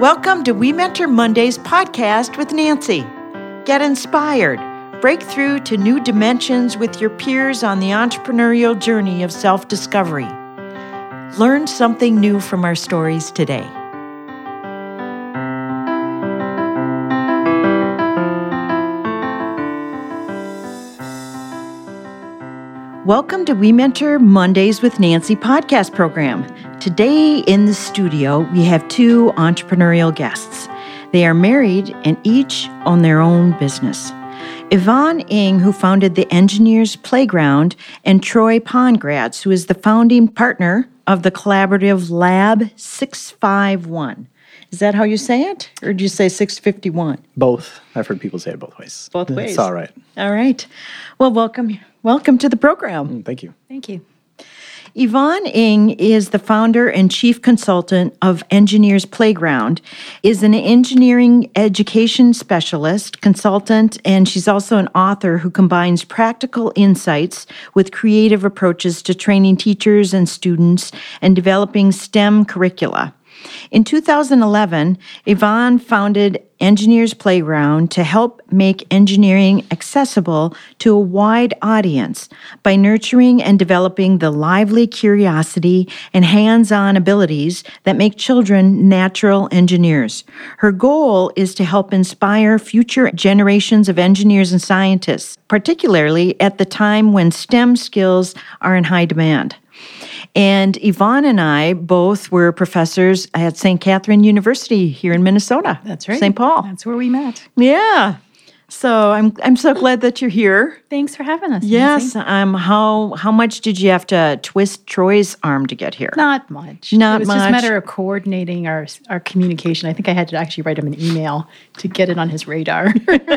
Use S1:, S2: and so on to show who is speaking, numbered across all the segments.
S1: Welcome to We Mentor Mondays podcast with Nancy. Get inspired. Break through to new dimensions with your peers on the entrepreneurial journey of self-discovery. Learn something new from our stories today. Welcome to We Mentor Mondays with Nancy podcast program. Today in the studio, we have two entrepreneurial guests. They are married and each own their own business. Yvonne Ng, who founded the Engineers Playground, and Troy Pongratz, who is the founding partner of the collaborative Lab 651. Is that how you say it? Or do you say 651?
S2: Both. I've heard people say it both ways.
S1: Both ways.
S2: It's all right.
S1: All right. Well, welcome to the program.
S2: Thank you.
S3: Thank you.
S1: Yvonne Ng is the founder and chief consultant of Engineers Playground, is an engineering education specialist, consultant, and she's also an author who combines practical insights with creative approaches to training teachers and students and developing STEM curricula. In 2011, Yvonne founded Engineers Playground to help make engineering accessible to a wide audience by nurturing and developing the lively curiosity and hands-on abilities that make children natural engineers. Her goal is to help inspire future generations of engineers and scientists, particularly at the time when STEM skills are in high demand. And Yvonne and I both were professors at St. Catherine University here in Minnesota.
S3: That's right.
S1: St. Paul.
S3: That's where we met.
S1: Yeah. So I'm so glad that you're here.
S3: Thanks for having us.
S1: Yes.
S3: Nancy.
S1: How much did you have to twist Troy's arm to get here?
S3: Not much.
S1: Not
S3: It was
S1: much.
S3: just a matter of coordinating our communication. I think I had to actually write him an email to get it on his radar.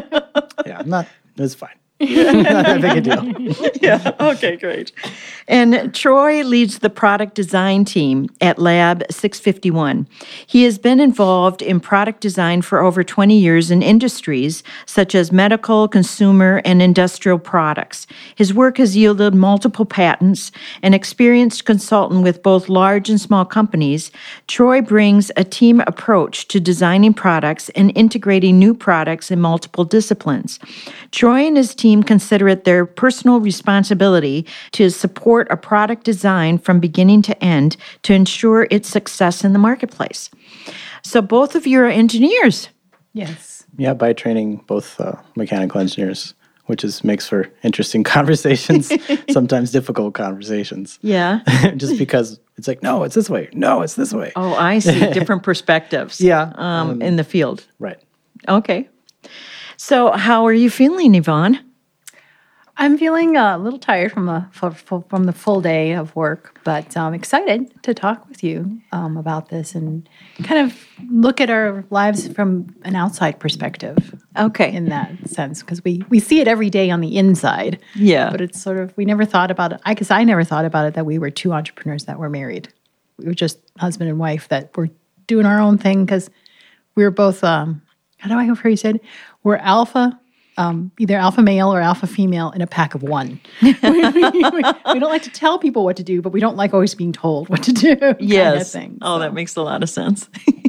S2: Yeah, it's fine. Not that big a deal.
S1: Yeah. Okay, great. And Troy leads the product design team at Lab 651. He has been involved in product design for over 20 years in industries such as medical, consumer, and industrial products. His work has yielded multiple patents. An experienced consultant with both large and small companies, Troy brings a team approach to designing products and integrating new products in multiple disciplines. Troy and his team consider it their personal responsibility to support a product design from beginning to end to ensure its success in the marketplace. So both of you are engineers.
S3: Yes.
S2: Yeah, by training, both mechanical engineers, which makes for interesting conversations, sometimes difficult conversations.
S1: Yeah.
S2: Just because it's like, no, it's this way. No, it's this way.
S1: Oh, I see. Different perspectives.
S2: Yeah.
S1: In the field.
S2: Right.
S1: Okay. So how are you feeling, Yvonne?
S3: I'm feeling a little tired from the full day of work, but I'm excited to talk with you about this and kind of look at our lives from an outside perspective.
S1: Okay.
S3: In that sense, because we see it every day on the inside.
S1: Yeah.
S3: But it's sort of, we never thought about it. I never thought about it that we were two entrepreneurs that were married. We were just husband and wife that were doing our own thing because we were both, how do I hear you said? We're alpha. Either alpha male or alpha female in a pack of one. we don't like to tell people what to do, but we don't like always being told what to do.
S1: Yes.
S3: Kind of thing,
S1: Oh, that makes a lot of sense.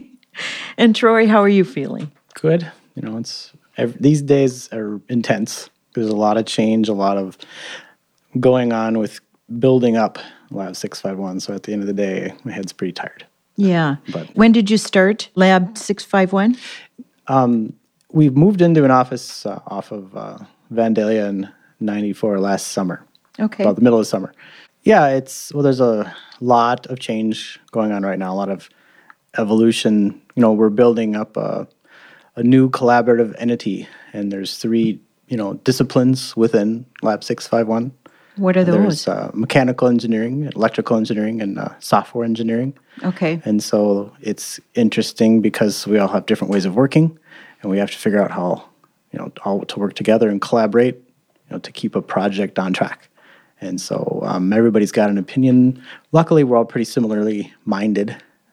S1: And Troy, how are you feeling?
S2: Good. These days are intense. There's a lot of change, a lot of going on with building up Lab 651. So at the end of the day, my head's pretty tired.
S1: Yeah.
S2: But
S1: when did you start Lab 651?
S2: We moved into an office off of Vandalia in 94 last summer.
S1: Okay.
S2: About the middle of summer. Yeah, there's a lot of change going on right now, a lot of evolution. We're building up a new collaborative entity, and there's three, disciplines within Lab 651.
S1: What are those?
S2: There's mechanical engineering, electrical engineering, and software engineering.
S1: Okay.
S2: And so it's interesting because we all have different ways of working, and we have to figure out how, all to work together and collaborate, to keep a project on track. And so everybody's got an opinion. Luckily, we're all pretty similarly minded,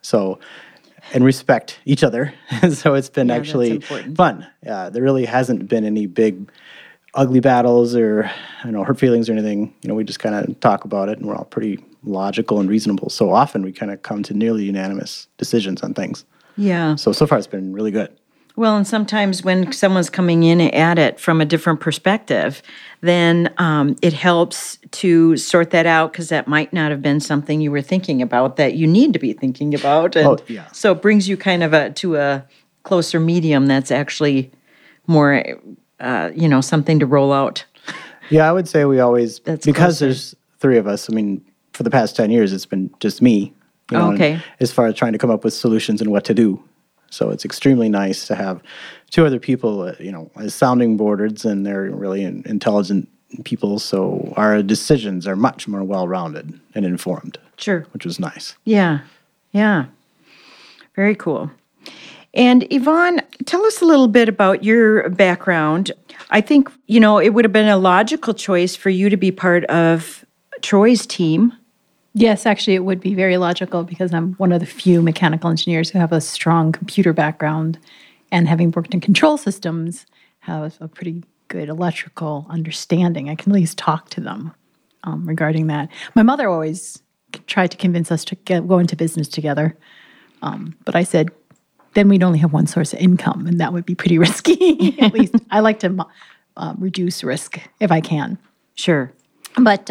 S2: and respect each other. So it's been actually fun. There really hasn't been any big ugly battles or hurt feelings or anything. We just kind of talk about it, and we're all pretty logical and reasonable. So often we kind of come to nearly unanimous decisions on things.
S1: Yeah.
S2: So far it's been really good.
S1: Well, and sometimes when someone's coming in at it from a different perspective, then it helps to sort that out because that might not have been something you were thinking about that you need to be thinking about. And
S2: yeah.
S1: so it brings you kind of to a closer medium that's actually more, something to roll out.
S2: Yeah, I would say we always,
S1: That's
S2: because
S1: closer.
S2: there's three of us, I mean, for the past 10 years, it's been just me,
S1: Okay.
S2: as far as trying to come up with solutions and what to do. So it's extremely nice to have two other people, as sounding boards, and they're really intelligent people. So our decisions are much more well-rounded and informed.
S1: Sure.
S2: Which was nice.
S1: Yeah. Yeah. Very cool. And Yvonne, tell us a little bit about your background. I think, it would have been a logical choice for you to be part of Troy's team.
S3: Yes, actually, it would be very logical because I'm one of the few mechanical engineers who have a strong computer background, and having worked in control systems, have a pretty good electrical understanding. I can at least talk to them regarding that. My mother always tried to convince us to go into business together, but I said, then we'd only have one source of income, and that would be pretty risky. At least I like to reduce risk if I can.
S1: Sure.
S3: But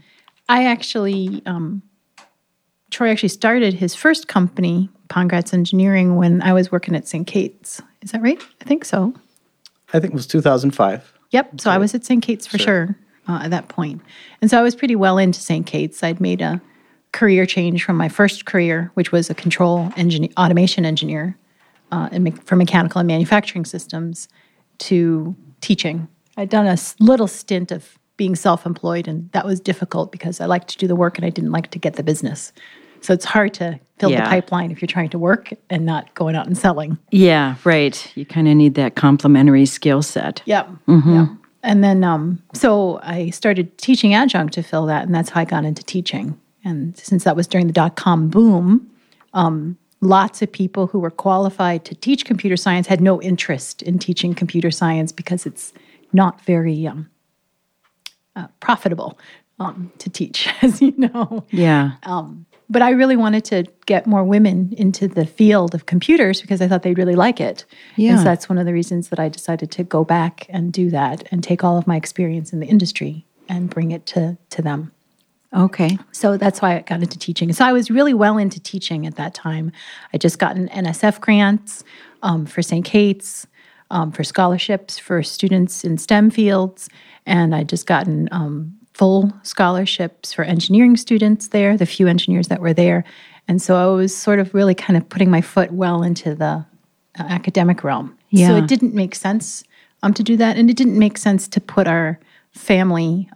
S3: Troy actually started his first company, Pongratz Engineering, when I was working at St. Kate's. Is that right? I think so.
S2: I think it was 2005.
S3: Yep. So I was at St. Kate's for sure at that point. And so I was pretty well into St. Kate's. I'd made a career change from my first career, which was a control automation engineer for mechanical and manufacturing systems, to teaching. I'd done a little stint of being self-employed, and that was difficult because I liked to do the work and I didn't like to get the business. So it's hard to fill the pipeline if you're trying to work and not going out and selling.
S1: Yeah, right. You kind of need that complementary skill set.
S3: Yep. Mm-hmm. Yeah. And then, so I started teaching adjunct to fill that, and that's how I got into teaching. And since that was during the dot-com boom, lots of people who were qualified to teach computer science had no interest in teaching computer science because it's not very profitable to teach, as you know.
S1: Yeah.
S3: But I really wanted to get more women into the field of computers because I thought they'd really like it.
S1: Yeah.
S3: And so that's one of the reasons that I decided to go back and do that and take all of my experience in the industry and bring it to them.
S1: Okay.
S3: So that's why I got into teaching. So I was really well into teaching at that time. I just gotten NSF grants for St. Kate's, for scholarships for students in STEM fields, and I just gotten full scholarships for engineering students there, the few engineers that were there. And so I was sort of really kind of putting my foot well into the academic realm.
S1: Yeah.
S3: So it didn't make sense to do that, and it didn't make sense to put our family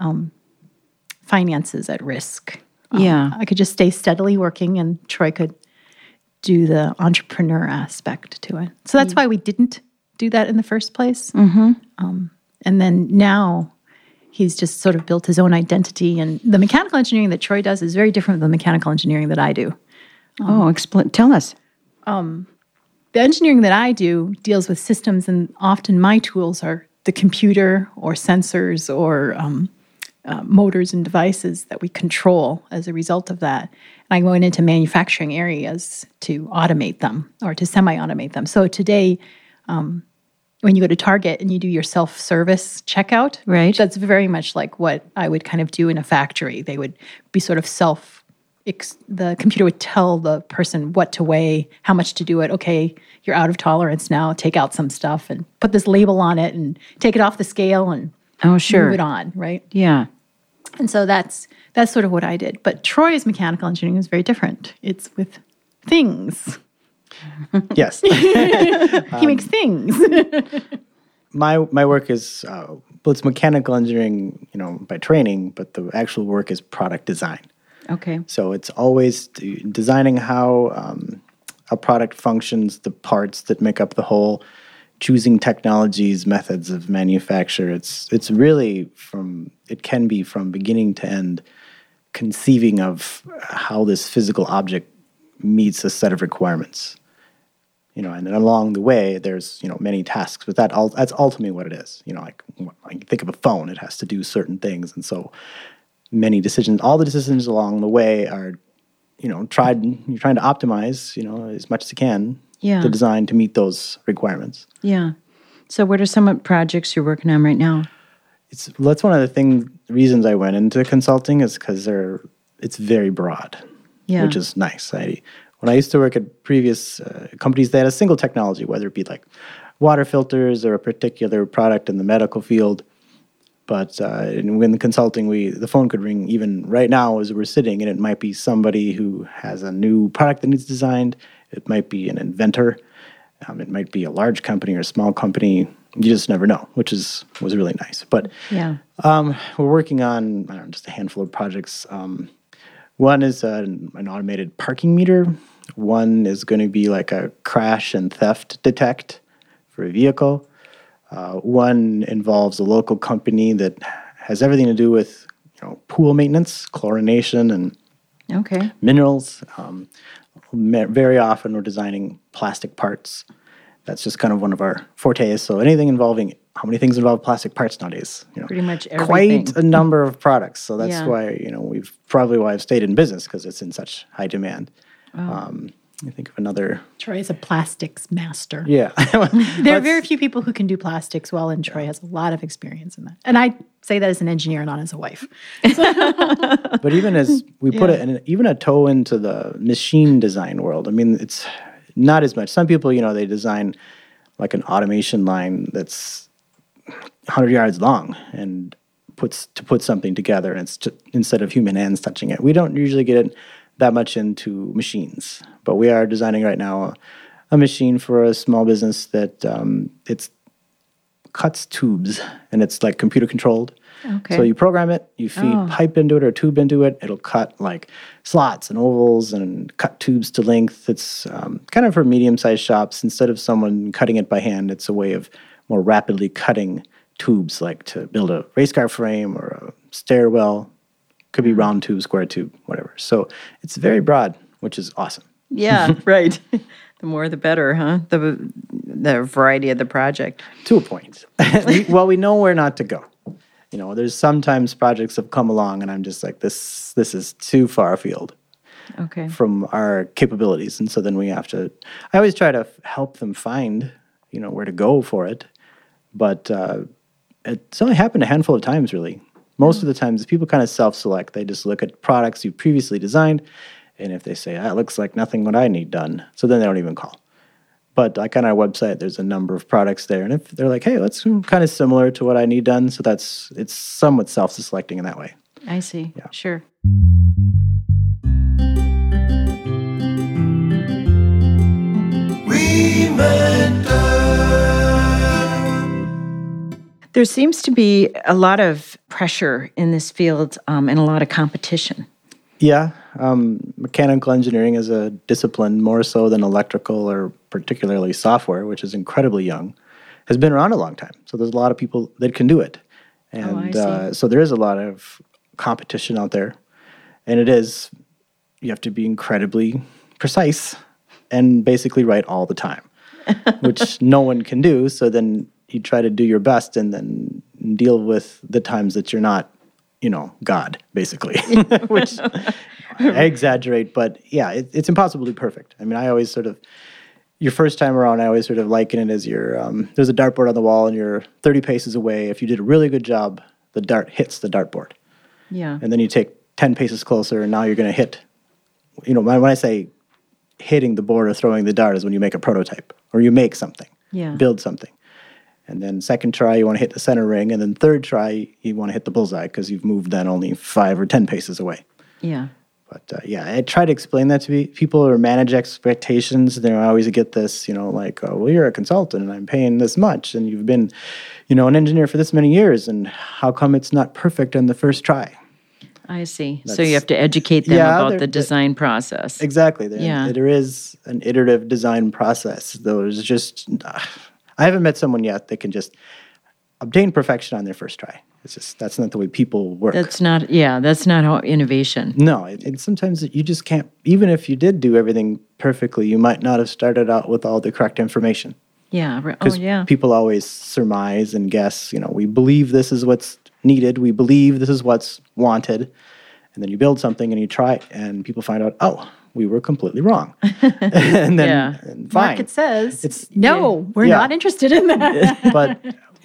S3: finances at risk.
S1: Yeah.
S3: I could just stay steadily working, and Troy could do the entrepreneur aspect to it. So that's why we didn't do that in the first place. Mm-hmm. And then now he's just sort of built his own identity. And the mechanical engineering that Troy does is very different than the mechanical engineering that I do.
S1: Tell us.
S3: The engineering that I do deals with systems, and often my tools are the computer or sensors or motors and devices that we control as a result of that. And I'm going into manufacturing areas to automate them or to semi-automate them. So today, when you go to Target and you do your self-service checkout,
S1: right,
S3: that's very much like what I would kind of do in a factory. They would be sort of the computer would tell the person what to weigh, how much to do it. Okay, you're out of tolerance now. Take out some stuff and put this label on it and take it off the scale and move it on, right?
S1: Yeah.
S3: And so that's sort of what I did. But Troy's mechanical engineering is very different. It's with things.
S2: Yes.
S3: He makes things.
S2: My work is, it's mechanical engineering, by training, but the actual work is product design.
S1: Okay.
S2: So it's always designing how a product functions, the parts that make up the whole, choosing technologies, methods of manufacture. It's really it can be from beginning to end, conceiving of how this physical object meets a set of requirements. And then along the way, there's, many tasks, but that's ultimately what it is. Like when you think of a phone, it has to do certain things. And so many decisions, all the decisions along the way are you're trying to optimize, as much as you can,
S1: Yeah.
S2: the design to meet those requirements.
S1: Yeah. So what are some of the projects you're working on right now?
S2: That's one of the reasons I went into consulting is because it's very broad,
S1: Yeah.
S2: which is nice. When I used to work at previous companies, they had a single technology, whether it be like water filters or a particular product in the medical field. But in consulting, the phone could ring even right now as we're sitting, and it might be somebody who has a new product that needs designed. It might be an inventor. It might be a large company or a small company. You just never know, which was really nice. But
S1: Yeah.
S2: we're working on just a handful of projects. One is an automated parking meter. One is going to be like a crash and theft detect for a vehicle. One involves a local company that has everything to do with pool maintenance, chlorination, and
S1: Okay.
S2: minerals. Very often we're designing plastic parts. That's just kind of one of our fortes. So anything involving, how many things involve plastic parts nowadays?
S1: Pretty much everything.
S2: Quite a number of products. So that's
S1: Yeah.
S2: why, why I've stayed in business, because it's in such high demand. I think of another.
S3: Troy is a plastics master.
S2: Yeah.
S3: There are very few people who can do plastics well, and Troy has a lot of experience in that. And I say that as an engineer, not as a wife.
S2: But even as we put even a toe into the machine design world, I mean, it's not as much. Some people, they design like an automation line that's 100 yards long and put something together, and it's instead of human hands touching it. We don't usually get it that much into machines, but we are designing right now a machine for a small business that it's cuts tubes, and it's like computer controlled.
S1: Okay.
S2: So you program it, you feed pipe into it or tube into it. It'll cut like slots and ovals and cut tubes to length. It's kind of for medium-sized shops. Instead of someone cutting it by hand, it's a way of more rapidly cutting tubes, like to build a race car frame or a stairwell. Could be round tube, square tube, whatever. So it's very broad, which is awesome.
S1: Yeah, right. The more the better, huh? The variety of the project.
S2: To a point. we know where not to go. There's sometimes projects have come along and I'm just like, this is too far afield
S1: Okay.
S2: from our capabilities. And so then I always try to help them find, where to go for it. But it's only happened a handful of times, really. Most of the times, people kind of self-select. They just look at products you previously designed, and if they say, it looks like nothing what I need done, so then they don't even call. But like on our website, there's a number of products there, and if they're like, hey, that's kind of similar to what I need done, so it's somewhat self-selecting in that way.
S1: I see.
S2: Yeah.
S1: Sure. There seems to be a lot of pressure in this field and a lot of competition.
S2: Yeah, mechanical engineering is a discipline more so than electrical or particularly software, which is incredibly young, has been around a long time. So there's a lot of people that can do it. And
S1: I see.
S2: so there is a lot of competition out there. And you have to be incredibly precise and basically right all the time, which no one can do. So then you try to do your best and then deal with the times that you're not, God, basically, which I exaggerate, but yeah, it's impossible to be perfect. I mean, I always your first time around, I always sort of liken it as there's a dartboard on the wall and you're 30 paces away. If you did a really good job, the dart hits the dartboard.
S1: Yeah.
S2: And then you take 10 paces closer and now you're going to hit, when I say hitting the board or throwing the dart is when you make a prototype or you make something, build something. And then second try, you want to hit the center ring. And then third try, you want to hit the bullseye because you've moved then only 5 or 10 paces away.
S1: Yeah.
S2: But I try to explain that to people or manage expectations. I always get this, well, you're a consultant and I'm paying this much. And you've been, an engineer for this many years. And how come it's not perfect on the first try?
S1: I see. So you have to educate them about the design process.
S2: Exactly. There is an iterative design process. There's just... I haven't met someone yet that can just obtain perfection on their first try. That's not the way people work.
S1: That's not how innovation.
S2: No, and sometimes you just can't, even if you did do everything perfectly, you might not have started out with all the correct information.
S1: Yeah.
S2: Because people always surmise and guess, we believe this is what's needed, we believe this is what's wanted, And then you build something and you try it, and people find out, oh, we were completely wrong. And then
S1: Yeah.
S2: and fine.
S3: Market says,
S2: It's-
S3: no, we're
S2: Yeah.
S3: not interested in that.
S2: But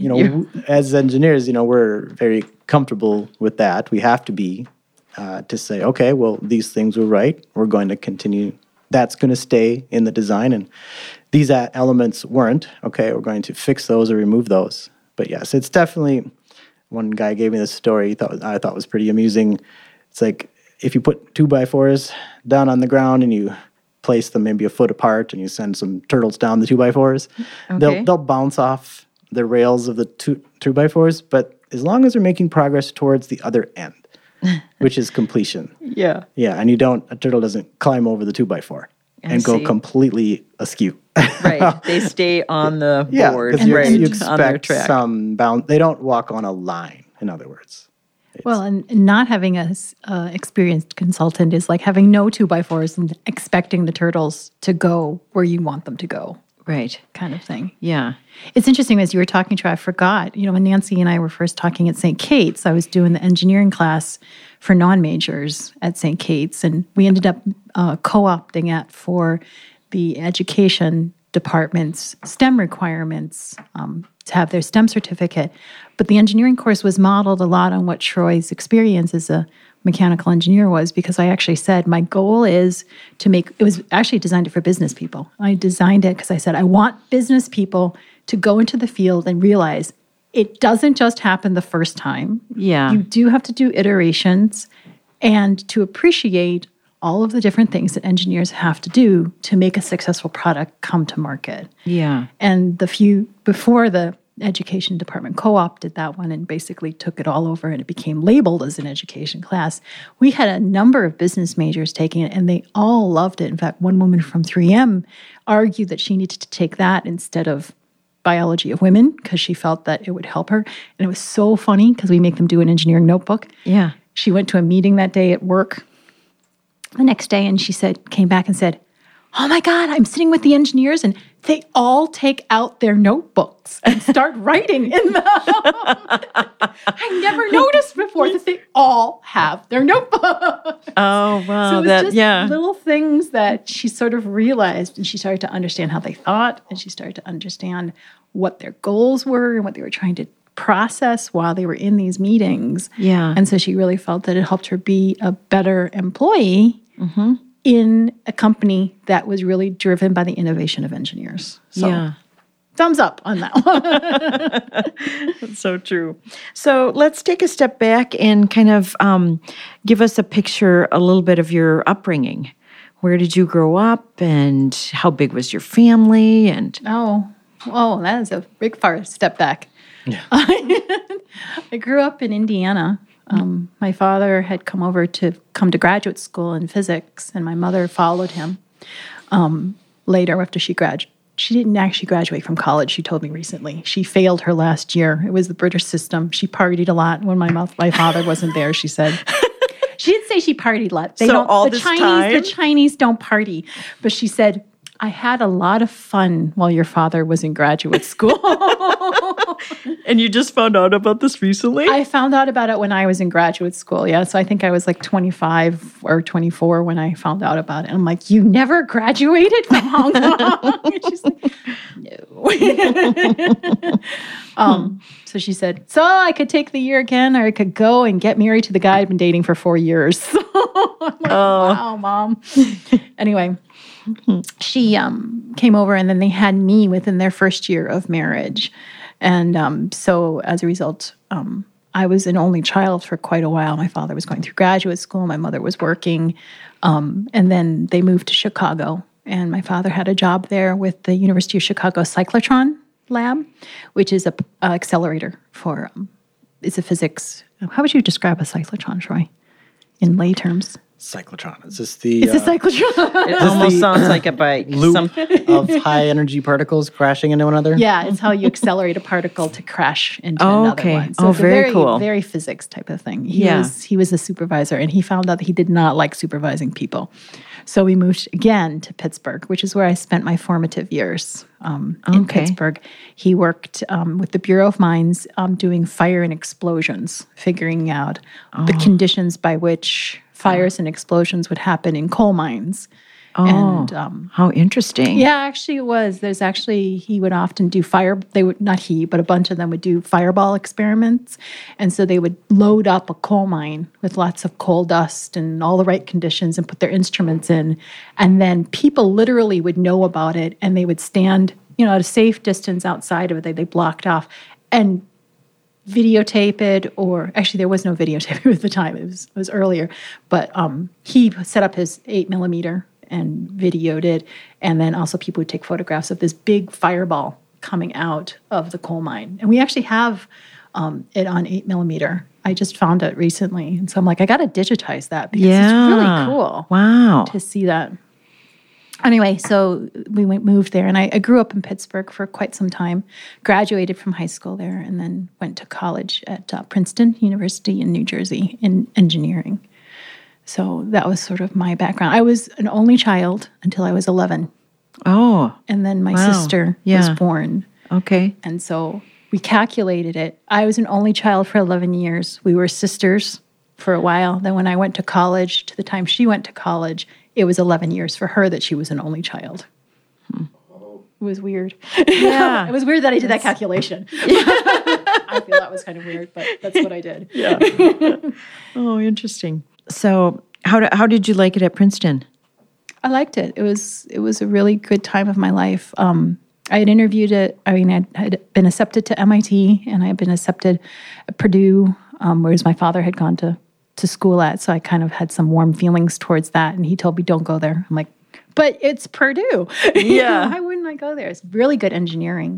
S2: as engineers, we're very comfortable with that. We have to be to say, okay, well, these things were right. We're going to continue. That's going to stay in the design, and these elements weren't. Okay, we're going to fix those or remove those. But yes, it's definitely. One guy gave me this story. I thought was pretty amusing. It's like if you put 2x4s down on the ground and you place them maybe a foot apart, and you send some turtles down the 2x4s,
S1: Okay.
S2: they'll bounce off the rails of the 2x4s. But as long as they're making progress towards the other end, which is completion.
S1: Yeah.
S2: Yeah, and a turtle doesn't climb over the 2x4 and go
S1: see.
S2: completely askew.
S1: Right. They stay on the
S2: Yeah,
S1: board,
S2: because
S1: right,
S2: you
S1: on their
S2: expect
S1: track.
S2: some bound. They don't walk on a line, in other words.
S3: Well, and not having a experienced consultant is like having no 2x4s and expecting the turtles to go where you want them to go,
S1: Right.
S3: kind of thing.
S1: Yeah.
S3: It's interesting, as you were talking, Troy, I forgot, when Nancy and I were first talking at St. Kate's, I was doing the engineering class for non-majors at St. Kate's, and we ended up co-opting it for the education department's STEM requirements to have their STEM certificate. But the engineering course was modeled a lot on what Troy's experience as a mechanical engineer was, because I actually said my goal is to make, it was actually designed for business people. I designed it because I said I want business people to go into the field and realize it doesn't just happen the first time.
S1: Yeah.
S3: You do have to do iterations and to appreciate all of the different things that engineers have to do to make a successful product come to market.
S1: Yeah.
S3: And before the education department co-opted that one and basically took it all over and it became labeled as an education class, we had a number of business majors taking it and they all loved it. In fact, one woman from 3M argued that she needed to take that instead of biology of women because she felt that it would help her. And it was so funny because we make them do an engineering notebook.
S1: Yeah.
S3: She went to a meeting that day at work the next day and came back and said, oh my God, I'm sitting with the engineers and they all take out their notebooks and start writing in them. I never noticed before that they all have their notebooks.
S1: Oh, wow.
S3: So it was just little things that she sort of realized, and she started to understand how they thought, and she started to understand what their goals were and what they were trying to process while they were in these meetings.
S1: Yeah.
S3: And so she really felt that it helped her be a better employee in a company that was really driven by the innovation of engineers. So
S1: Yeah.
S3: thumbs up on that one.
S1: That's so true. So let's take a step back and kind of give us a picture, a little bit of your upbringing. Where did you grow up and how big was your family? And
S3: Oh, that is a big far step back.
S2: Yeah.
S3: I grew up in Indiana. My father had come to graduate school in physics, and my mother followed him later after she graduated. She didn't actually graduate from college, she told me recently. She failed her last year. It was the British system. She partied a lot when my father wasn't there, she said. She didn't say she partied a lot. The Chinese don't party. But she said, I had a lot of fun while your father was in graduate school.
S1: And you just found out about this recently?
S3: I found out about it when I was in graduate school, yeah. So I think I was like 25 or 24 when I found out about it. I'm like, you never graduated from Hong Kong? And she's like, no. So she said, so I could take the year again, or I could go and get married to the guy I'd been dating for 4 years. I'm like, wow, Mom. Anyway, she came over and then they had me within their first year of marriage. And so as a result, I was an only child for quite a while. My father was going through graduate school. My mother was working. And then they moved to Chicago. And my father had a job there with the University of Chicago Cyclotron Lab, which is an accelerator it's a physics. How would you describe a cyclotron, Troy, in lay terms?
S2: cyclotron? Is this the
S3: It's a cyclotron.
S1: It almost sounds like a bike.
S2: loop of high energy particles crashing into one another?
S3: Yeah, it's how you accelerate a particle to crash into
S1: Oh,
S3: another
S1: okay.
S3: one.
S1: Oh,
S3: it's a
S1: very cool.
S3: Very physics type of thing.
S1: Yeah.
S3: He was a supervisor, and he found out that he did not like supervising people. So we moved again to Pittsburgh, which is where I spent my formative years in
S1: Okay.
S3: Pittsburgh. He worked with the Bureau of Mines doing fire and explosions, figuring out the conditions by which fires and explosions would happen in coal mines.
S1: Oh, how interesting.
S3: Yeah, actually it was. He would often do not he, but a bunch of them would do fireball experiments. And so they would load up a coal mine with lots of coal dust and all the right conditions and put their instruments in. And then people literally would know about it and they would stand, at a safe distance outside of it. They blocked off and videotape it, or actually there was no videotape at the time. It was earlier. But he set up his 8mm and videoed it. And then also people would take photographs of this big fireball coming out of the coal mine. And we actually have it on 8mm. I just found it recently. And so I'm like, I got to digitize that because it's really cool
S1: Wow.
S3: to see that. Anyway, so we moved there, and I grew up in Pittsburgh for quite some time, graduated from high school there, and then went to college at Princeton University in New Jersey in engineering. So that was sort of my background. I was an only child until I was 11.
S1: Oh,
S3: And then my
S1: Wow.
S3: sister
S1: Yeah.
S3: was born.
S1: okay.
S3: And so we calculated it. I was an only child for 11 years. We were sisters for a while. Then when I went to college, to the time she went to college, it was 11 years for her that she was an only child. It was weird.
S1: Yeah.
S3: It was weird that I did that calculation. I feel that was kind of weird, but that's what I did.
S1: Yeah. Oh, interesting. So how did you like it at Princeton?
S3: I liked it. It was a really good time of my life. I had interviewed it. I had been accepted to MIT, and I had been accepted at Purdue, whereas my father had gone to school at. So I kind of had some warm feelings towards that. And he told me, don't go there. I'm like, but it's Purdue.
S1: Yeah.
S3: Why wouldn't I go there? It's really good engineering.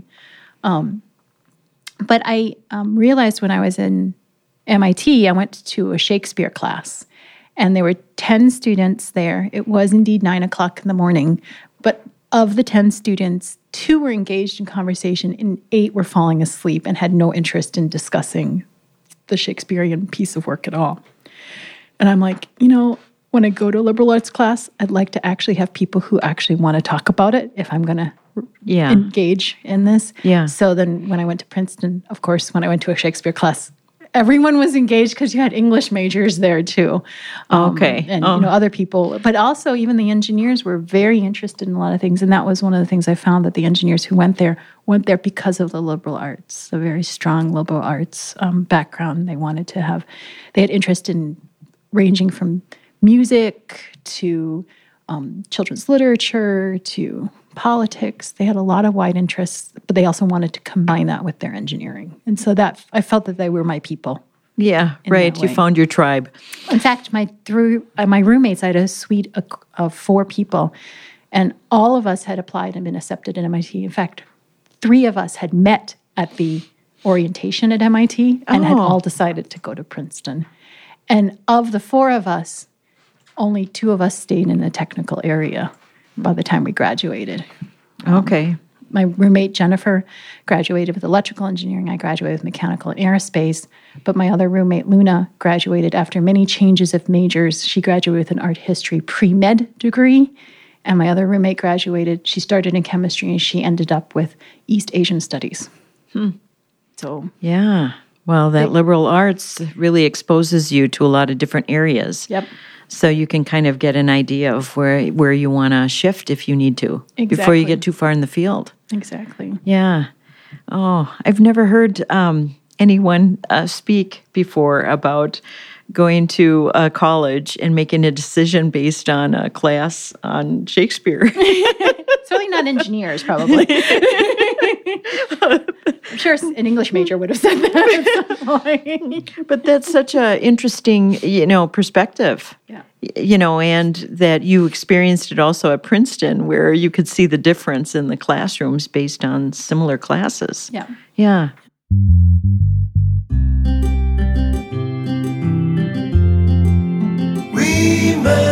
S3: But I realized when I was in MIT, I went to a Shakespeare class. And there were 10 students there. It was indeed 9 o'clock in the morning. But of the 10 students, 2 were engaged in conversation and 8 were falling asleep and had no interest in discussing the Shakespearean piece of work at all. And I'm like, when I go to a liberal arts class, I'd like to actually have people who actually want to talk about it if I'm going to engage in this.
S1: Yeah.
S3: So then when I went to Princeton, of course, when I went to a Shakespeare class, everyone was engaged because you had English majors there too.
S1: Okay.
S3: And other people, but also even the engineers were very interested in a lot of things. And that was one of the things I found, that the engineers who went there because of the liberal arts, a very strong liberal arts background. They had interest in ranging from music to children's literature to politics. They had a lot of wide interests, but they also wanted to combine that with their engineering. And so that I felt that they were my people.
S1: Yeah, right.
S3: that
S1: You
S3: way.
S1: found your tribe.
S3: In fact, my roommates, I had a suite of 4 people, and all of us had applied and been accepted at MIT. In fact, 3 of us had met at the orientation at MIT and had all decided to go to Princeton. And of the 4 of us, only 2 of us stayed in the technical area by the time we graduated.
S1: Okay.
S3: My roommate, Jennifer, graduated with electrical engineering. I graduated with mechanical and aerospace. But my other roommate, Luna, graduated after many changes of majors. She graduated with an art history pre-med degree. And my other roommate she started in chemistry, and she ended up with East Asian studies. So,
S1: Yeah. Well, that liberal arts really exposes you to a lot of different areas.
S3: yep.
S1: So you can kind of get an idea of where you want to shift if you need to before you
S3: Exactly.
S1: get too far in the field.
S3: Exactly.
S1: Yeah. Oh, I've never heard anyone speak before about going to college and making a decision based on a class on Shakespeare.
S3: Certainly not engineers, probably. I'm sure an English major would have said that at some point.
S1: But that's such a interesting, perspective.
S3: Yeah.
S1: And that you experienced it also at Princeton, where you could see the difference in the classrooms based on similar classes.
S3: Yeah.
S1: Yeah.
S4: We made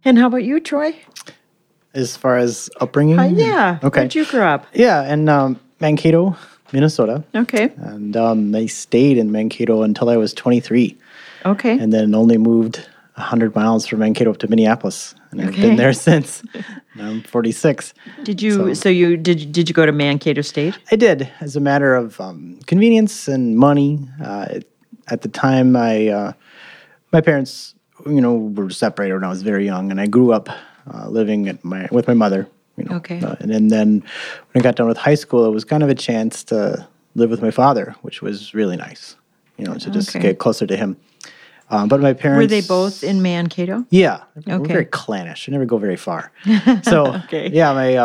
S1: And how about you, Troy?
S2: As far as upbringing?
S1: Yeah.
S2: Okay.
S1: Where'd you grow up?
S2: Yeah, in Mankato, Minnesota.
S1: Okay.
S2: And I stayed in Mankato until I was 23,
S1: Okay.
S2: and then only moved 100 miles from Mankato up to Minneapolis. And I've
S1: Okay.
S2: been there since. Now I'm 46.
S1: Did you? So you did you go to Mankato State?
S2: I did, as a matter of convenience and money. At the time, my parents, were separated when I was very young, and I grew up living with my mother.
S1: Okay.
S2: And then when I got done with high school, it was kind of a chance to live with my father, which was really nice. To just
S1: Okay.
S2: get closer to him. But my parents
S1: Were they both in Mankato?
S2: Yeah, we're
S1: Okay.
S2: very clannish. I never go very far. So
S1: Okay.
S2: yeah, my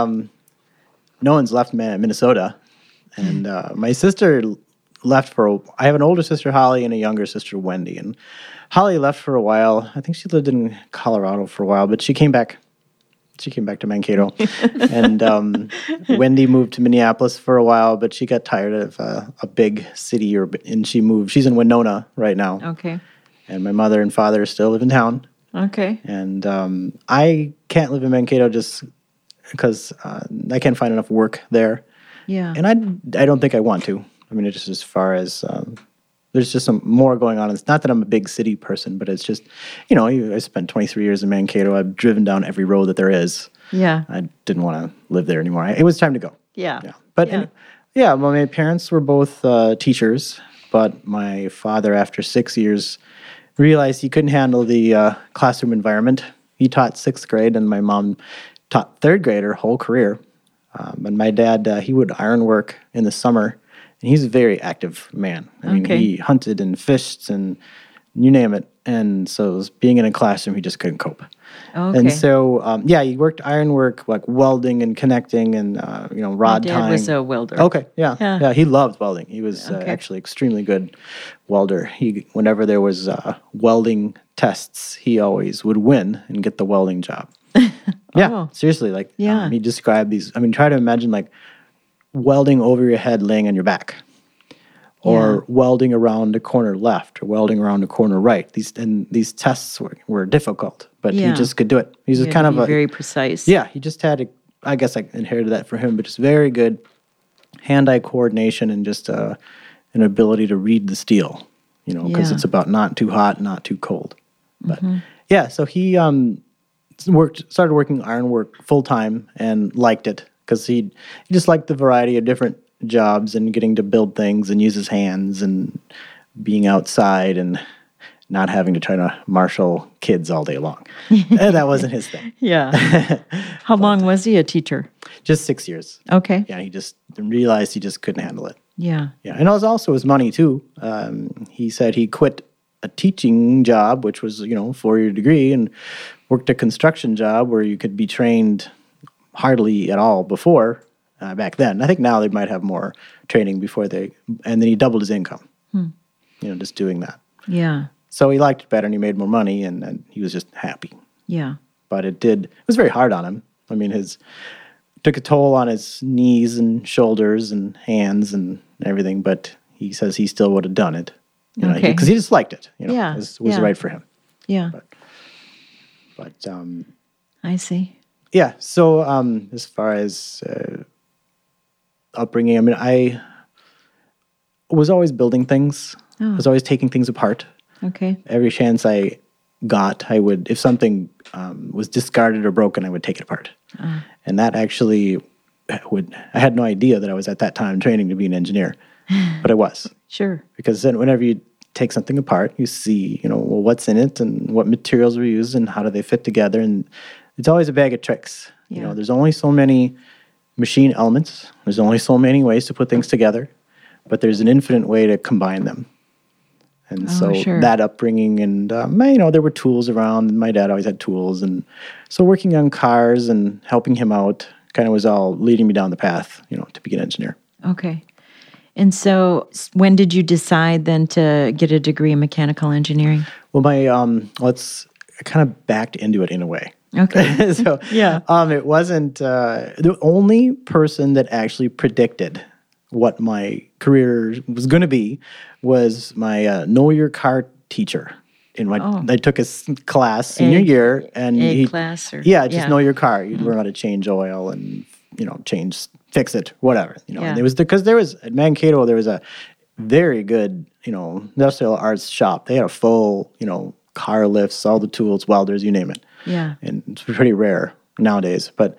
S2: no one's left Minnesota, and my sister left I have an older sister, Holly, and a younger sister, Wendy. And Holly left for a while. I think she lived in Colorado for a while, but she came back. She came back to Mankato, and Wendy moved to Minneapolis for a while, but she got tired of a big city, and she moved. She's in Winona right now,
S1: Okay.
S2: and my mother and father still live in town.
S1: Okay.
S2: And I can't live in Mankato just because I can't find enough work there.
S1: Yeah.
S2: And I don't think I want to. I mean, it's just as far as there's just some more going on. It's not that I'm a big city person, but it's just, I spent 23 years in Mankato. I've driven down every road that there is.
S1: Yeah.
S2: I didn't want to live there anymore. It was time to go.
S1: Yeah.
S2: Yeah. But
S1: Yeah.
S2: well, my parents were both teachers, but my father, after 6 years, realized he couldn't handle the classroom environment. He taught 6th grade, and my mom taught 3rd grade her whole career. And my dad, he would ironwork in the summer, and he's a very active man. I mean,
S1: Okay.
S2: he hunted and fished and you name it. And so being in a classroom, he just couldn't cope.
S1: Okay.
S2: And so, he worked ironwork, like welding and connecting and, rod
S1: Dad
S2: tying.
S1: was a welder.
S2: Okay, yeah.
S1: Yeah.
S2: He loved welding. He was
S1: Okay.
S2: actually extremely good welder. Whenever there was welding tests, he always would win and get the welding job. Yeah,
S1: Oh.
S2: seriously. Like,
S1: Yeah.
S2: he described these. I mean, try to imagine like welding over your head, laying on your back, or
S1: Yeah.
S2: welding around the corner left, or welding around the corner right. These tests were difficult, but
S1: Yeah.
S2: he just could do it. He's
S1: You
S2: just
S1: had
S2: kind
S1: to
S2: of
S1: be
S2: a
S1: very precise.
S2: yeah, he just had I guess I inherited that from him, but just very good hand-eye coordination and just an ability to read the steel, because
S1: Yeah.
S2: it's about not too hot, not too cold. But
S1: Mm-hmm.
S2: yeah, so he started working ironwork full-time and liked it because he just liked the variety of different jobs and getting to build things and use his hands and being outside and not having to try to marshal kids all day long. That wasn't his thing.
S1: Yeah. How long was he a teacher?
S2: Just 6 years.
S1: Okay.
S2: Yeah, he just realized he just couldn't handle it.
S1: Yeah.
S2: Yeah, and it was also his money too. He said he quit a teaching job, which was 4-year degree, and worked a construction job where you could be trained hardly at all before back then. I think now they might have more training before and then he doubled his income. Just doing that.
S1: Yeah.
S2: So he liked it better, and he made more money, and he was just happy.
S1: Yeah.
S2: But it was very hard on him. I mean, took a toll on his knees and shoulders and hands and everything, but he says he still would have done it.
S1: Okay.
S2: Because he just liked it.
S1: Yeah,
S2: It was
S1: yeah.
S2: right for him.
S1: Yeah.
S2: But
S1: I see.
S2: yeah, so as far as upbringing, I mean, I was always building things. I was always taking things apart.
S1: Okay.
S2: Every chance I got, I would, if something was discarded or broken, I would take it apart. And that actually I had no idea that I was at that time training to be an engineer, but I was.
S1: Sure.
S2: Because then whenever you take something apart, you see, well, what's in it and what materials were used and how do they fit together. And it's always a bag of tricks.
S1: Yeah.
S2: There's only so many machine elements. There's only so many ways to put things together, but there's an infinite way to combine them. And so
S1: sure.
S2: that upbringing and, there were tools around, and my dad always had tools. And so working on cars and helping him out kind of was all leading me down the path, to be an engineer.
S1: Okay. And so when did you decide then to get a degree in mechanical engineering?
S2: Well, I kind of backed into it in a way.
S1: Okay.
S2: So
S1: Yeah.
S2: it wasn't the only person that actually predicted what my career was going to be was my know your car teacher I took his class senior year, and
S1: A class or
S2: just know your car. You'd learn how to change oil and fix it, whatever.
S1: Yeah.
S2: And it was because there was at Mankato there was a very good industrial arts shop. They had a full car lifts, all the tools, welders, you name it.
S1: Yeah.
S2: And it's pretty rare nowadays. But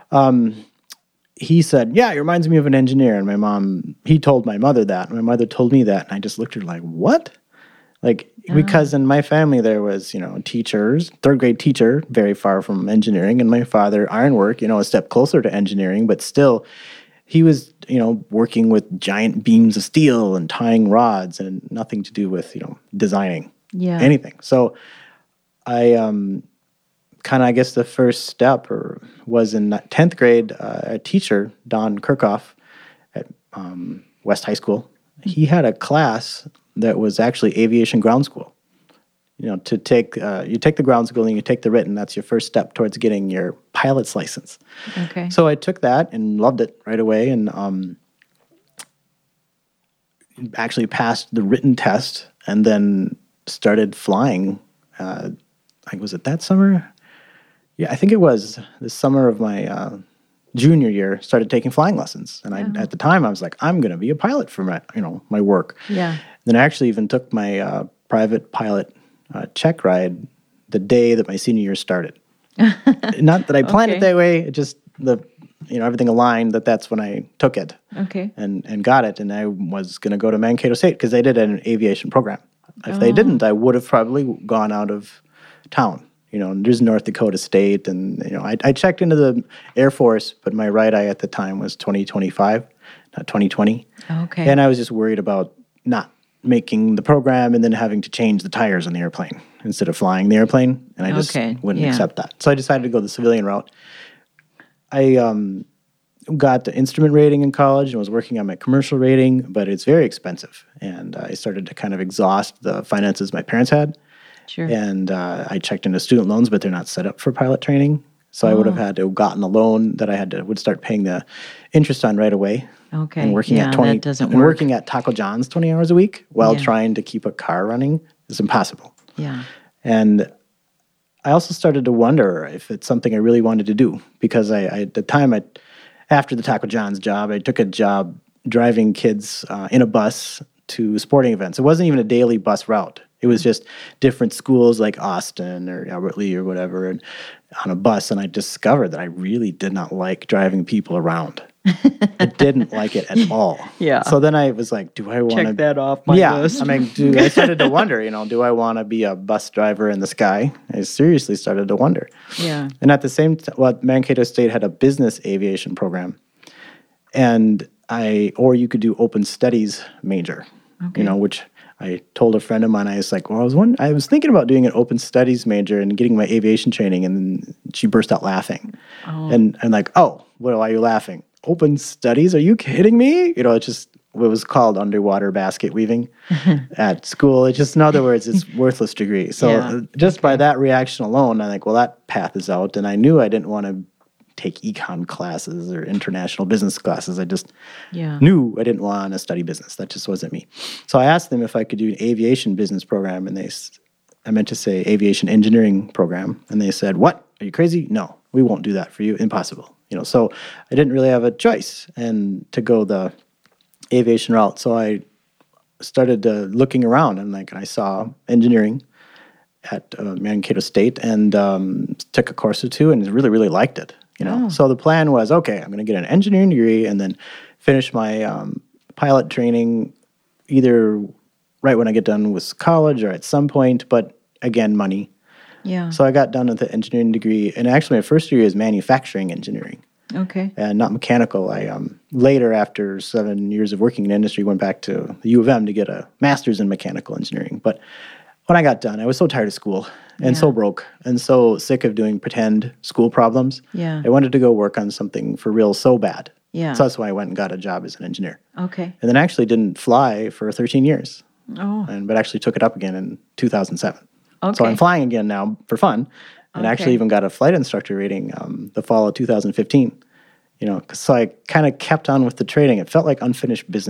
S2: he said, yeah, it reminds me of an engineer. And he told my mother that. And my mother told me that. And I just looked at her like, what? Because in my family there was, teachers, third grade teacher, very far from engineering. And my father, ironwork, a step closer to engineering. But still, he was, working with giant beams of steel and tying rods and nothing to do with, designing anything. So I kind of, I guess the first step was in 10th grade, a teacher, Don Kirchhoff at West High School. He had a class that was actually aviation ground school. To take, you take the ground school and you take the written. That's your first step towards getting your pilot's license.
S1: Okay.
S2: So I took that and loved it right away, and actually passed the written test, and then started flying. Was it that summer? Yeah, I think it was the summer of my junior year. Started taking flying lessons, and at the time I was like, I'm going to be a pilot for my work.
S1: Yeah.
S2: Then I actually even took my private pilot check ride the day that my senior year started. Not that I planned it that way. It just everything aligned that's when I took it.
S1: Okay.
S2: And got it, and I was going to go to Mankato State because they did an aviation program. If they didn't, I would have probably gone out of town. There's North Dakota State, and I checked into the Air Force, but my right eye at the time was 2025, not 2020.
S1: Okay.
S2: And I was just worried about not making the program and then having to change the tires on the airplane instead of flying the airplane, and I just wouldn't accept that. So I decided to go the civilian route. I got the instrument rating in college and was working on my commercial rating, but it's very expensive, and I started to kind of exhaust the finances my parents had.
S1: Sure.
S2: And I checked into student loans, but they're not set up for pilot training. So I would have had to have gotten a loan that would start paying the interest on right away.
S1: Okay.
S2: And working at 20
S1: that doesn't
S2: and
S1: work.
S2: working at Taco John's 20 hours a week while trying to keep a car running is impossible.
S1: Yeah.
S2: And I also started to wonder if it's something I really wanted to do, because I at the time after the Taco John's job, I took a job driving kids in a bus to sporting events. It wasn't even a daily bus route. It was just different schools like Austin or Albert Lee or whatever, and on a bus. And I discovered that I really did not like driving people around. I didn't like it at all.
S1: Yeah.
S2: So then I was like, do I want to...
S1: Check that off my list.
S2: I started to wonder, do I want to be a bus driver in the sky? I seriously started to wonder.
S1: Yeah.
S2: And at the same time, Mankato State had a business aviation program. And or you could do open studies major, which... I told a friend of mine, I was like, well, I was thinking about doing an open studies major and getting my aviation training, and then she burst out laughing. Oh. And I'm like, oh, why are you laughing? Open studies? Are you kidding me? It was called underwater basket weaving at school. It's just, in other words, it's worthless degree. So just by that reaction alone, I'm like, well, that path is out. And I knew I didn't want to take econ classes or international business classes. I just knew I didn't want to study business. That just wasn't me. So I asked them if I could do an aviation business program, and I meant to say aviation engineering program, and they said, what? Are you crazy? No, we won't do that for you. Impossible. So I didn't really have a choice and to go the aviation route. So I started looking around, and I saw engineering at Mankato State, and took a course or two, and really, really liked it. So the plan was, okay, I'm going to get an engineering degree and then finish my pilot training either right when I get done with college or at some point, but again, money.
S1: Yeah.
S2: So I got done with the engineering degree, and actually my first degree is manufacturing engineering.
S1: Okay.
S2: And not mechanical. I later, after 7 years of working in industry, went back to the U of M to get a master's in mechanical engineering. But when I got done, I was so tired of school and so broke and so sick of doing pretend school problems.
S1: Yeah.
S2: I wanted to go work on something for real so bad.
S1: Yeah.
S2: So that's why I went and got a job as an engineer.
S1: Okay.
S2: And then actually didn't fly for 13 years.
S1: Oh.
S2: But actually took it up again in 2007.
S1: Okay.
S2: So I'm flying again now for fun, and actually even got a flight instructor rating the fall of 2015. So I kind of kept on with the training. It felt like unfinished business.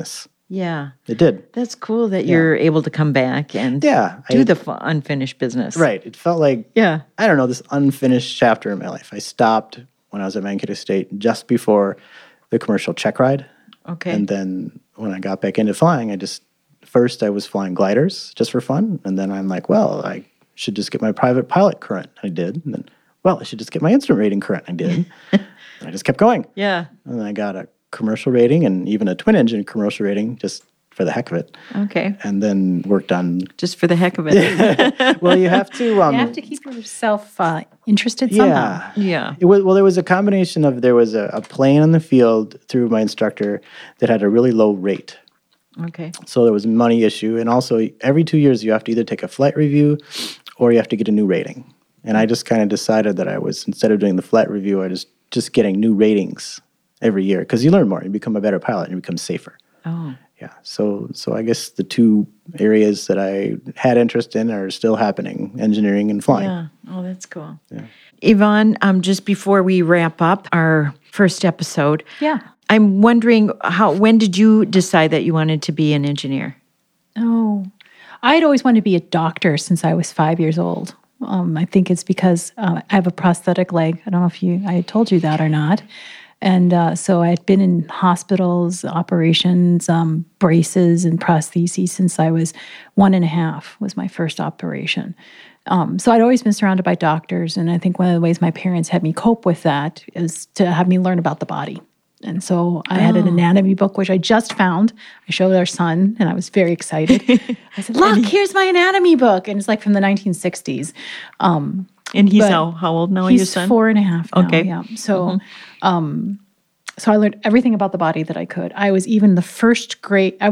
S1: Yeah.
S2: It did.
S1: That's cool that you're able to come back and
S2: Yeah.
S1: do the unfinished business.
S2: Right. It felt like,
S1: Yeah.
S2: I don't know, this unfinished chapter in my life. I stopped when I was at Mankato State just before the commercial check ride.
S1: Okay.
S2: And then when I got back into flying, first I was flying gliders just for fun. And then I'm like, well, I should just get my private pilot current. I did. And then, well, I should just get my instrument rating current. I did. And I just kept going.
S1: Yeah.
S2: And then I got a commercial rating and even a twin engine commercial rating just for the heck of it.
S1: Okay.
S2: And then worked on,
S1: Just for the heck of it.
S2: well, you have to.
S3: You have to keep yourself interested somehow.
S1: Yeah.
S2: There was a combination of, there was a plane on the field through my instructor that had a really low rate.
S1: Okay.
S2: So there was a money issue. And also every 2 years you have to either take a flight review or you have to get a new rating. And I just kind of decided that I was, instead of doing the flight review, I was just getting new ratings every year. Because you learn more. You become a better pilot and you become safer.
S1: Oh.
S2: Yeah. So I guess the two areas that I had interest in are still happening, engineering and flying.
S1: Yeah. Oh, that's cool.
S2: Yeah.
S1: Yvonne, just before we wrap up our first episode,
S3: Yeah.
S1: I'm wondering when did you decide that you wanted to be an engineer?
S3: Oh, I'd always wanted to be a doctor since I was 5 years old. I think it's because I have a prosthetic leg. I don't know if I told you that or not. And so I had been in hospitals, operations, braces, and prostheses since I was 1.5 was my first operation. So I'd always been surrounded by doctors. And I think one of the ways my parents had me cope with that is to have me learn about the body. And so I had an anatomy book, which I just found. I showed our son, and I was very excited. I said, look, here's my anatomy book. And it's like from the 1960s.
S1: And he's how old now, your son?
S3: He's 4.5 now,
S1: Okay.
S3: yeah. So, so I learned everything about the body that I could. I was even the first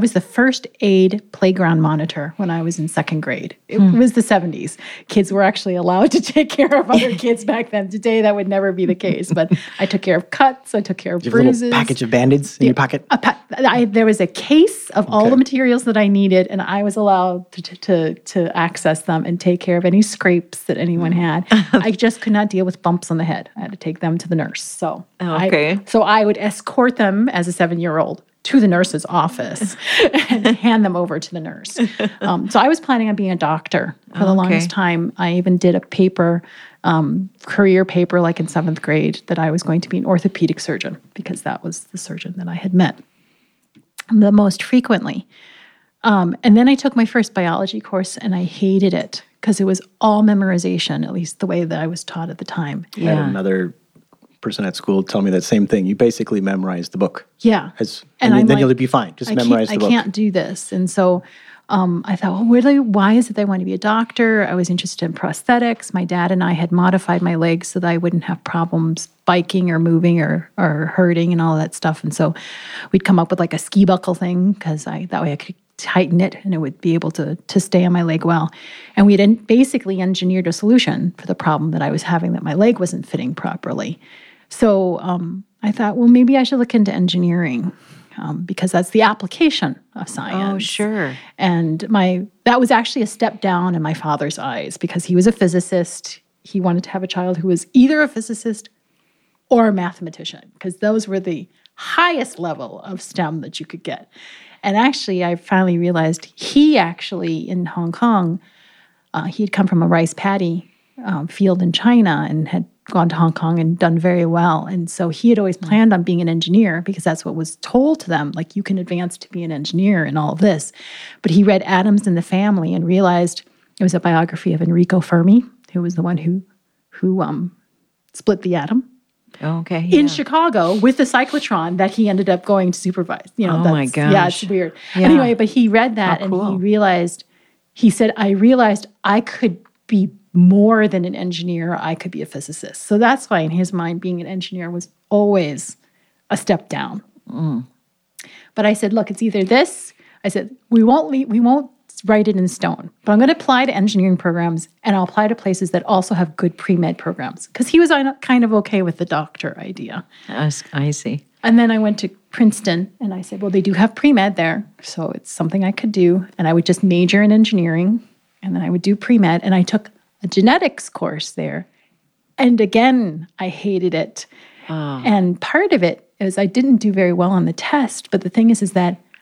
S3: aid playground monitor when I was in second grade. It was the 70s. Kids were actually allowed to take care of other kids back then. Today, that would never be the case. But I took care of cuts. I took care of
S2: Do you have a
S3: bruises.
S2: little package of Band-Aids in your pocket?
S3: There was a case of all the materials that I needed, and I was allowed to access them and take care of any scrapes that anyone had. I just could not deal with bumps on the head. I had to take them to the nurse. So I would escort them as a 7-year-old to the nurse's office and hand them over to the nurse. So I was planning on being a doctor for the longest time. I even did a paper, career paper, like in 7th grade, that I was going to be an orthopedic surgeon because that was the surgeon that I had met the most frequently. And then I took my first biology course and I hated it because it was all memorization, at least the way that I was taught at the time.
S2: I had another person at school tell me that same thing. You basically memorize the book.
S3: Yeah.
S2: And then you'll be fine. Just memorize the book.
S3: I can't do this. And so I thought, well, why is it that I want to be a doctor? I was interested in prosthetics. My dad and I had modified my legs so that I wouldn't have problems biking or moving or hurting and all that stuff. And so we'd come up with like a ski buckle thing because that way I could tighten it and it would be able to stay on my leg well. And we had basically engineered a solution for the problem that I was having, that my leg wasn't fitting properly. So I thought, well, maybe I should look into engineering because that's the application of science.
S1: Oh, sure.
S3: And that was actually a step down in my father's eyes because he was a physicist. He wanted to have a child who was either a physicist or a mathematician because those were the highest level of STEM that you could get. And actually, I finally realized he actually, in Hong Kong, he had come from a rice paddy field in China and had gone to Hong Kong and done very well. And so he had always planned on being an engineer because that's what was told to them, like you can advance to be an engineer and all of this. But he read Atoms in the Family and realized it was a biography of Enrico Fermi, who was the one who split the atom.
S1: Okay.
S3: In Chicago with the cyclotron that he ended up going to supervise.
S1: My gosh.
S3: Yeah, it's weird.
S1: Yeah.
S3: Anyway, but he read that and he said, I realized I could be more than an engineer, I could be a physicist. So that's why in his mind, being an engineer was always a step down. But I said, look, it's either this. I said, we won't write it in stone, but I'm going to apply to engineering programs and I'll apply to places that also have good pre-med programs. Because he was kind of okay with the doctor idea.
S1: I see.
S3: And then I went to Princeton and I said, well, they do have pre-med there. So it's something I could do. And I would just major in engineering and then I would do pre-med. And I took a genetics course there. And again, I hated it. And part of it is I didn't do very well on the test. But the thing is that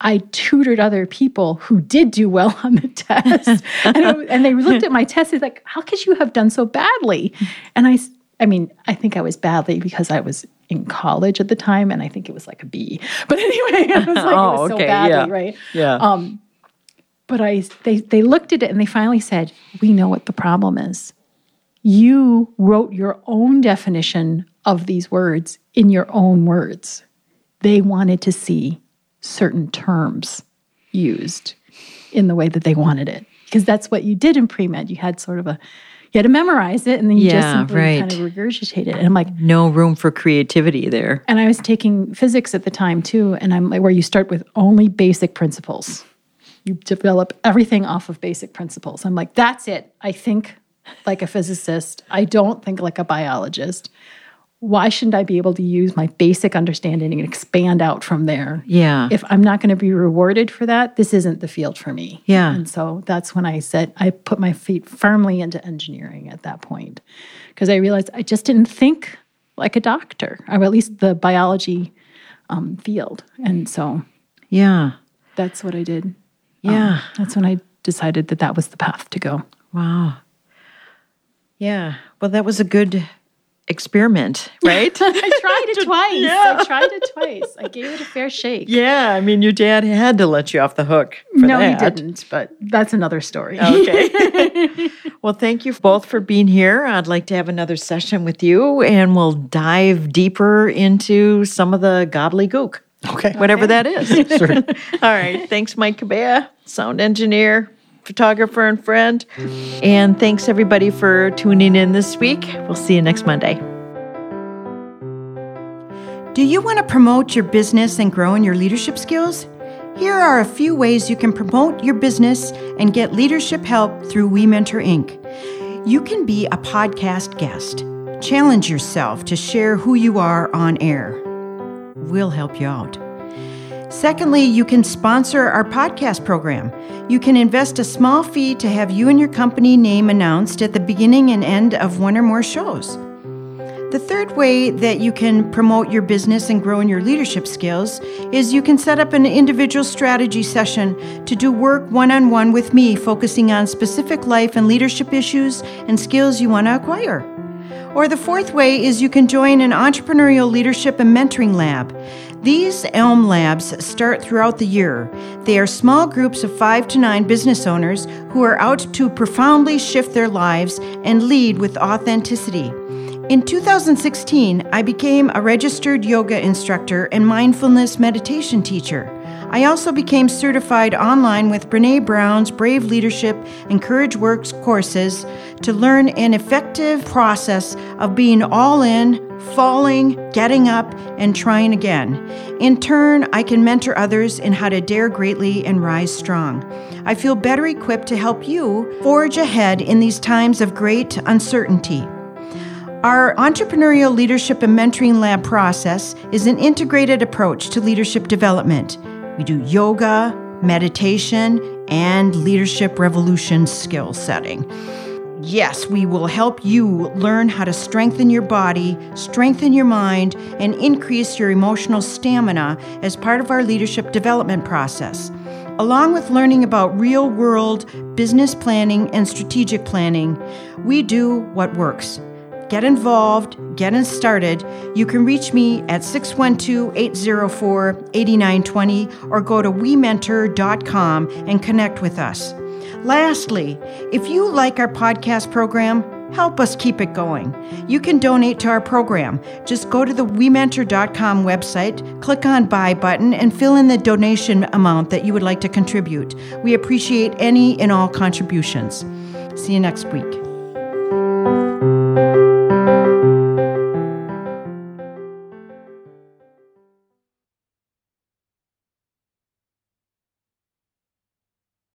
S3: I tutored other people who did do well on the test. And they looked at my test, they're like, how could you have done so badly? And I mean, I think I was badly because I was in college at the time, and I think it was like a B. But anyway, I was like, it was so badly, right?
S1: Yeah.
S3: But they looked at it and they finally said, we know what the problem is. You wrote your own definition of these words in your own words. They wanted to see certain terms used in the way that they wanted it. Because that's what you did in pre-med. You had sort of you had to memorize it, and then you just simply kind of regurgitate it. And I'm like,
S1: no room for creativity there.
S3: And I was taking physics at the time too, and I'm like, where you start with only basic principles. You develop everything off of basic principles. I'm like, that's it. I think like a physicist. I don't think like a biologist. Why shouldn't I be able to use my basic understanding and expand out from there?
S1: Yeah.
S3: If I'm not going to be rewarded for that, this isn't the field for me.
S1: Yeah.
S3: And so that's when I said, I put my feet firmly into engineering at that point, because I realized I just didn't think like a doctor, or at least the biology field. And so that's what I did.
S1: Yeah.
S3: That's when I decided that was the path to go.
S1: Wow. Yeah. Well, that was a good experiment, right?
S3: I tried it twice. I gave it a fair shake.
S1: Yeah, I mean, your dad had to let you off the hook for
S3: No,
S1: that.
S3: he didn't, but that's another story.
S1: Okay. Well, thank you both for being here. I'd like to have another session with you, and we'll dive deeper into some of the gobbledygook.
S2: Okay.
S1: Whatever that is.
S2: Sure.
S1: All right. Thanks, Mike Cabea, sound engineer, photographer, and friend. And thanks, everybody, for tuning in this week. We'll see you next Monday.
S4: Do you want to promote your business and grow in your leadership skills? Here are a few ways you can promote your business and get leadership help through We Mentor Inc. You can be a podcast guest. Challenge yourself to share who you are on air. We'll help you out. Secondly, you can sponsor our podcast program. You can invest a small fee to have you and your company name announced at the beginning and end of one or more shows. The third way that you can promote your business and grow in your leadership skills is you can set up an individual strategy session to do work one-on-one with me, focusing on specific life and leadership issues and skills you want to acquire. Or the fourth way is you can join an entrepreneurial leadership and mentoring lab. These ELM labs start throughout the year. They are small groups of 5 to 9 business owners who are out to profoundly shift their lives and lead with authenticity. In 2016, I became a registered yoga instructor and mindfulness meditation teacher. I also became certified online with Brené Brown's Brave Leadership and Courage Works courses to learn an effective process of being all in, falling, getting up, and trying again. In turn, I can mentor others in how to dare greatly and rise strong. I feel better equipped to help you forge ahead in these times of great uncertainty. Our entrepreneurial leadership and mentoring lab process is an integrated approach to leadership development. We do yoga, meditation, and leadership revolution skill setting. Yes, we will help you learn how to strengthen your body, strengthen your mind, and increase your emotional stamina as part of our leadership development process. Along with learning about real-world business planning and strategic planning, we do what works. Get involved, get started. You can reach me at 612-804-8920 or go to wementor.com and connect with us. Lastly, if you like our podcast program, help us keep it going. You can donate to our program. Just go to the wementor.com website, click on Buy button, and fill in the donation amount that you would like to contribute. We appreciate any and all contributions. See you next week.